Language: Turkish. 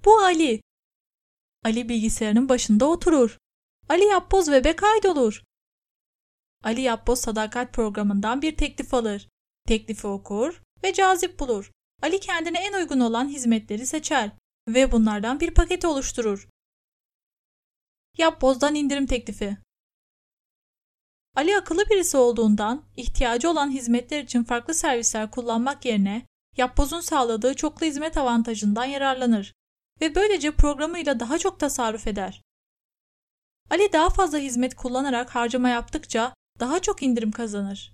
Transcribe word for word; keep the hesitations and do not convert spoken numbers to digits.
Bu Ali. Ali bilgisayarının başında oturur. Ali Yapboz web'e kaydolur. Ali Yapboz sadakat programından bir teklif alır. Teklifi okur ve cazip bulur. Ali kendine en uygun olan hizmetleri seçer ve bunlardan bir paket oluşturur. Yapboz'dan indirim teklifi. Ali akıllı birisi olduğundan ihtiyacı olan hizmetler için farklı servisler kullanmak yerine Yapboz'un sağladığı çoklu hizmet avantajından yararlanır ve böylece programıyla daha çok tasarruf eder. Ali daha fazla hizmet kullanarak harcama yaptıkça daha çok indirim kazanır.